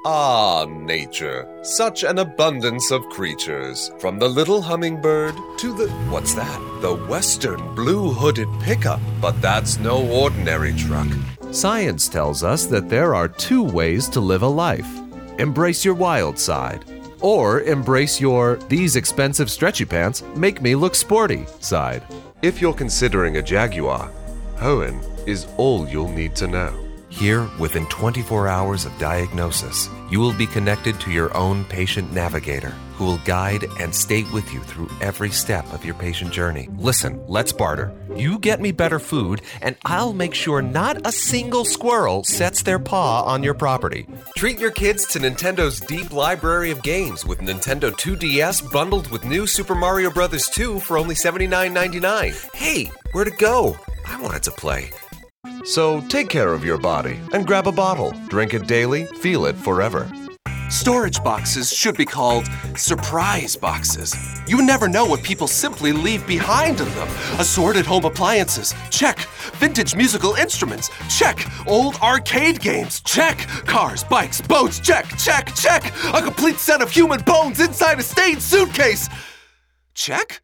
Ah, nature. Such an abundance of creatures. From the little hummingbird to the... What's that? The Western blue-hooded pickup. But that's no ordinary truck. Science tells us that there are two ways to live a life. Embrace your wild side. Or embrace your, these expensive stretchy pants make me look sporty side. If you're considering a Jaguar, Hoenn is all you'll need to know. Here, within 24 hours of diagnosis, you will be connected to your own patient navigator who will guide and stay with you through every step of your patient journey. Listen, let's barter. You get me better food, and I'll make sure not a single squirrel sets their paw on your property. Treat your kids to Nintendo's deep library of games with Nintendo 2DS bundled with new Super Mario Bros. 2 for only $79.99. Hey, where'd it go? I wanted to play. So take care of your body and grab a bottle. Drink it daily, feel it forever. Storage boxes should be called surprise boxes. You never know what people simply leave behind in them. Assorted home appliances, check. Vintage musical instruments, check. Old arcade games, check. Cars, bikes, boats, check, check, check. A complete set of human bones inside a stained suitcase, check.